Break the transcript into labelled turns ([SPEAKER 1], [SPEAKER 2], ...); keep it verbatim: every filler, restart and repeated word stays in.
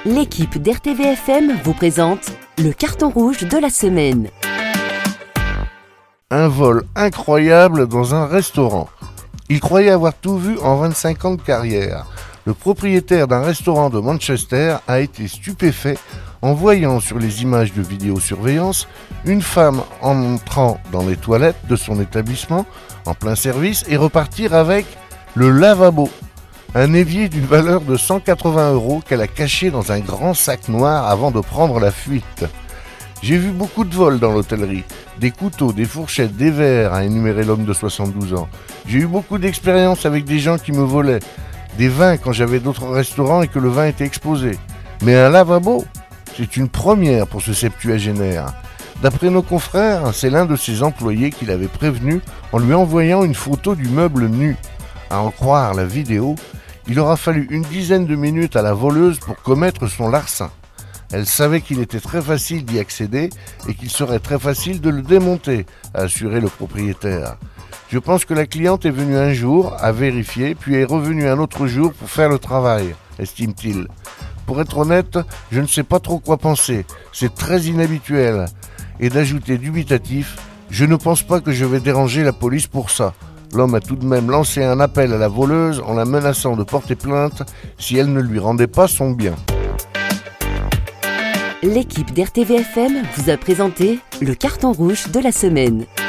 [SPEAKER 1] L'équipe d'R T V F M vous présente le carton rouge de la semaine.
[SPEAKER 2] Un vol incroyable dans un restaurant. Il croyait avoir tout vu en vingt-cinq ans de carrière. Le propriétaire d'un restaurant de Manchester a été stupéfait en voyant sur les images de vidéosurveillance une femme entrant dans les toilettes de son établissement en plein service et repartir avec le lavabo. Un évier d'une valeur de cent quatre-vingts euros qu'elle a caché dans un grand sac noir avant de prendre la fuite. J'ai vu beaucoup de vols dans l'hôtellerie, des couteaux, des fourchettes, des verres, a énuméré l'homme de soixante-douze ans. J'ai eu beaucoup d'expériences avec des gens qui me volaient, des vins quand j'avais d'autres restaurants et que le vin était exposé. Mais un lavabo, c'est une première pour ce septuagénaire. D'après nos confrères, c'est l'un de ses employés qui l'avait prévenu en lui envoyant une photo du meuble nu. À en croire la vidéo, il aura fallu une dizaine de minutes à la voleuse pour commettre son larcin. Elle savait qu'il était très facile d'y accéder et qu'il serait très facile de le démonter, a assuré le propriétaire. Je pense que la cliente est venue un jour à vérifier, puis est revenue un autre jour pour faire le travail, estime-t-il. Pour être honnête, je ne sais pas trop quoi penser, c'est très inhabituel. Et d'ajouter dubitatif, je ne pense pas que je vais déranger la police pour ça. L'homme a tout de même lancé un appel à la voleuse en la menaçant de porter plainte si elle ne lui rendait pas son bien.
[SPEAKER 1] L'équipe d'R T V F M vous a présenté le carton rouge de la semaine.